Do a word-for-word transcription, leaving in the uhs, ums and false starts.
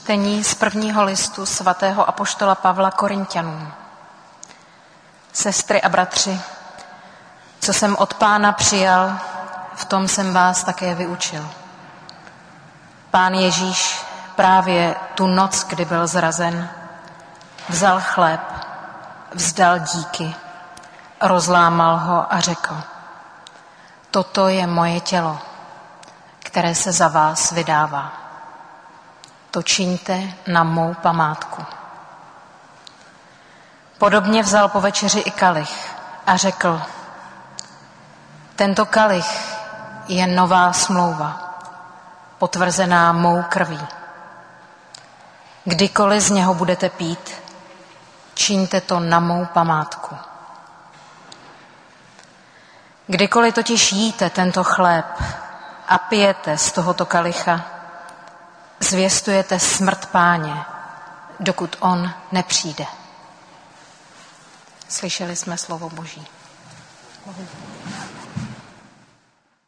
Čtení z prvního listu svatého apoštola Pavla Korinťanům. Sestry a bratři, co jsem od Pána přijal, v tom jsem vás také vyučil. Pán Ježíš právě tu noc, kdy byl zrazen, vzal chléb, vzdal díky, rozlámal ho a řekl: toto je moje tělo, které se za vás vydává. To čiňte na mou památku. Podobně vzal po večeři i kalich a řekl: tento kalich je nová smlouva, potvrzená mou krví. Kdykoliv z něho budete pít, čiňte to na mou památku. Kdykoliv totiž jíte tento chléb a pijete z tohoto kalicha, zvěstujete smrt Páně, dokud on nepřijde. Slyšeli jsme slovo Boží.